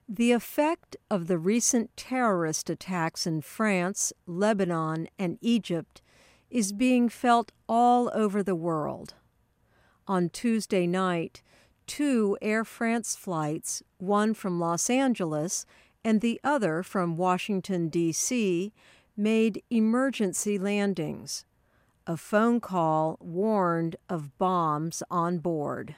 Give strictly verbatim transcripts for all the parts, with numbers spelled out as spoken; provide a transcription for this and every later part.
The effect of the recent terrorist attacks in France, Lebanon, and Egypt is being felt all over the world. On Tuesday night, two Air France flights, one from Los Angeles and the other from Washington, D C, made emergency landings. A phone call warned of bombs on board.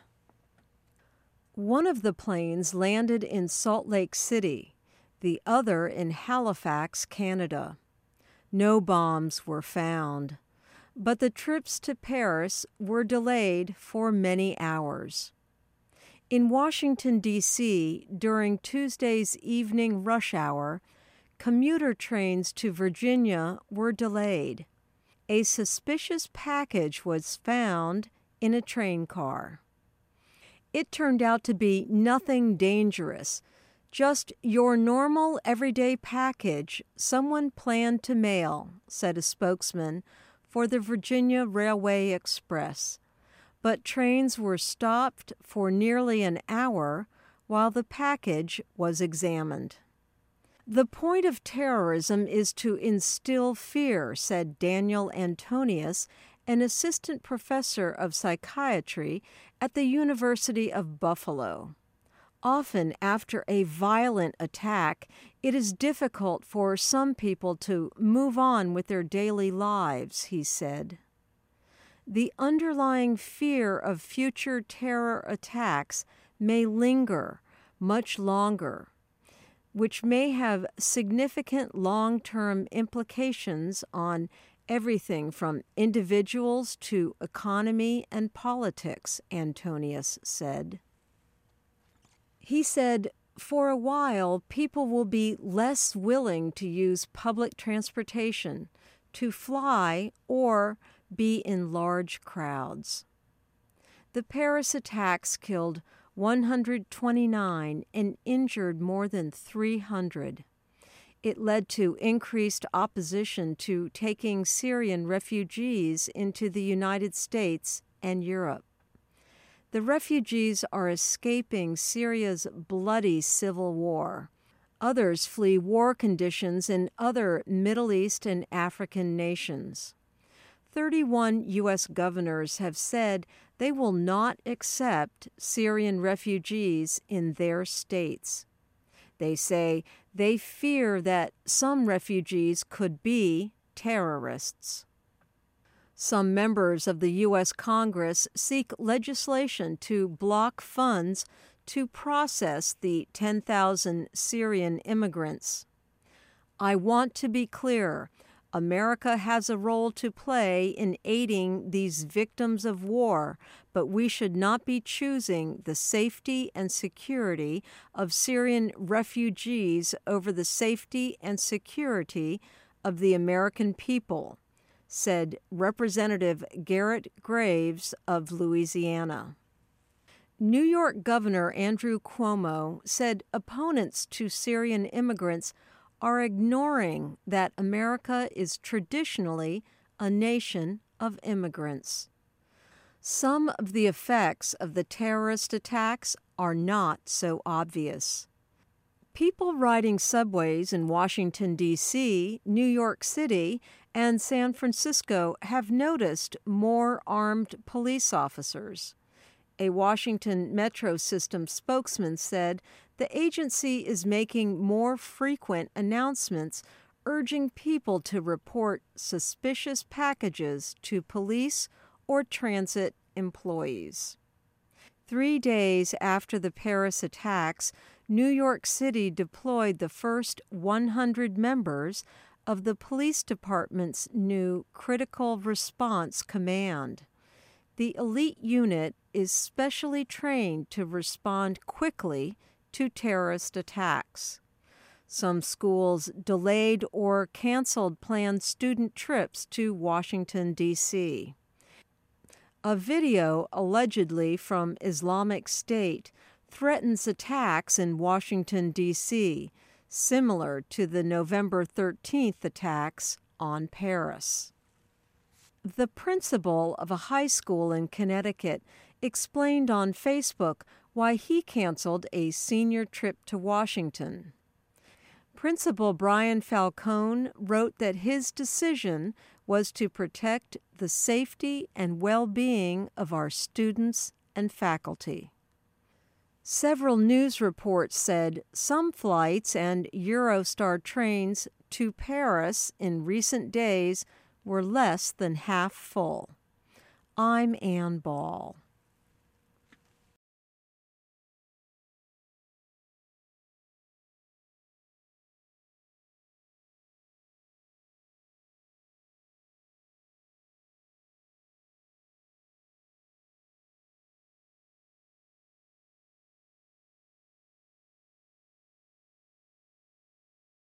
One of the planes landed in Salt Lake City, the other in Halifax, Canada. No bombs were found, but the trips to Paris were delayed for many hours. In Washington, D C, during Tuesday's evening rush hour, commuter trains to Virginia were delayed. A suspicious package was found in a train car. It turned out to be nothing dangerous, just your normal everyday package someone planned to mail, said a spokesman for the Virginia Railway Express. But trains were stopped for nearly an hour while the package was examined. The point of terrorism is to instill fear, said Daniel Antonius, an assistant professor of psychiatry at the University of Buffalo. Often after a violent attack, it is difficult for some people to move on with their daily lives, he said. The underlying fear of future terror attacks may linger much longer, which may have significant long-term implications on everything from individuals to economy and politics, Antonius said. He said, for a while, people will be less willing to use public transportation, to fly, or be in large crowds. The Paris attacks killed one hundred twenty-nine and injured more than three hundred. It led to increased opposition to taking Syrian refugees into the United States and Europe. The refugees are escaping Syria's bloody civil war. Others flee war conditions in other Middle East and African nations. thirty-one U S governors have said they will not accept Syrian refugees in their states. They say they fear that some refugees could be terrorists. Some members of the U S Congress seek legislation to block funds to process the ten thousand Syrian immigrants. I want to be clear. America has a role to play in aiding these victims of war, but we should not be choosing the safety and security of Syrian refugees over the safety and security of the American people, said Representative Garrett Graves of Louisiana. New York Governor Andrew Cuomo said opponents to Syrian immigrants are ignoring that America is traditionally a nation of immigrants. Some of the effects of the terrorist attacks are not so obvious. People riding subways in Washington, D C, New York City, and San Francisco have noticed more armed police officers. A Washington Metro System spokesman said the agency is making more frequent announcements urging people to report suspicious packages to police or transit employees. Three days after the Paris attacks, New York City deployed the first one hundred members of the police department's new Critical Response Command. The elite unit is specially trained to respond quickly to terrorist attacks. Some schools delayed or canceled planned student trips to Washington, D C. A video allegedly from Islamic State threatens attacks in Washington, D C, similar to the November thirteenth attacks on Paris. The principal of a high school in Connecticut explained on Facebook why he canceled a senior trip to Washington. Principal Brian Falcone wrote that his decision was to protect the safety and well-being of our students and faculty. Several news reports said some flights and Eurostar trains to Paris in recent days were less than half full. I'm Ann Ball.